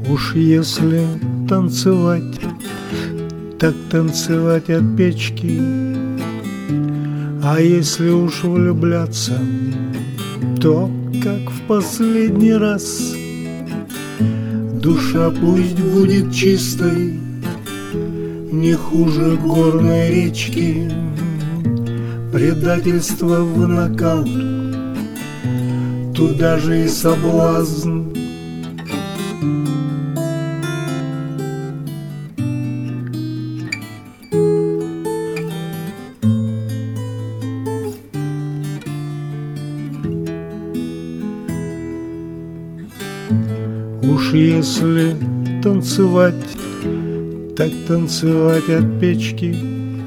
Уж если танцевать, так танцевать от печки. А если уж влюбляться, то как в последний раз. Душа пусть будет чистой, не хуже горной речки. Предательство в нокаут, туда же и соблазн. Уж если танцевать, так танцевать от печки.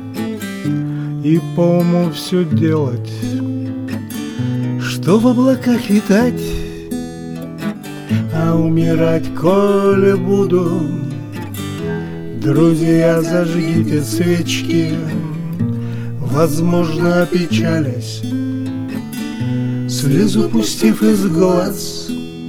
И по уму все делать, что в облаках витать. А умирать, коли буду, друзья, зажгите свечки. Возможно, опечалясь, слезу пустив из глаз.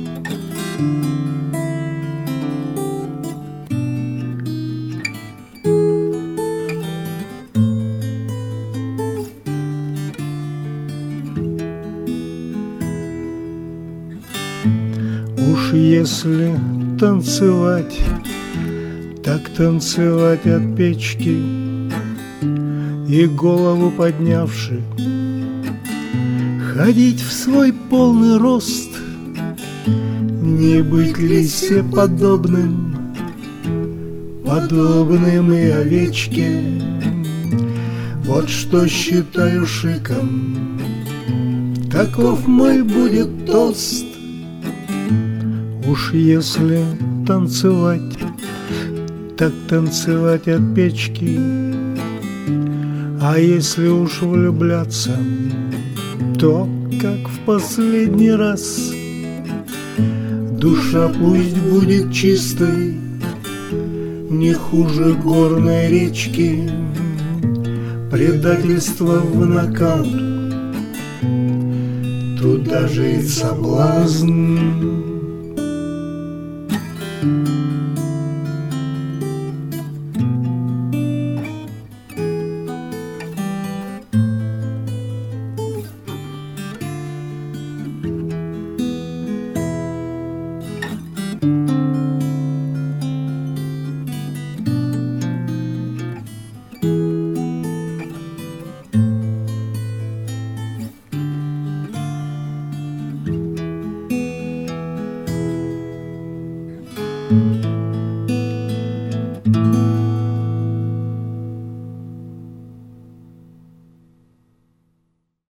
Уж если танцевать, так танцевать от печки. И голову поднявши, ходить в свой полный рост. Не быть ли се подобным, подобным и овечке? Вот что считаю шиком, таков мой будет тост. Уж если танцевать, так танцевать от печки. А если уж влюбляться, то как в последний раз. Душа пусть будет чистой, не хуже горной речки. Предательство в нокаут, туда же и соблазн.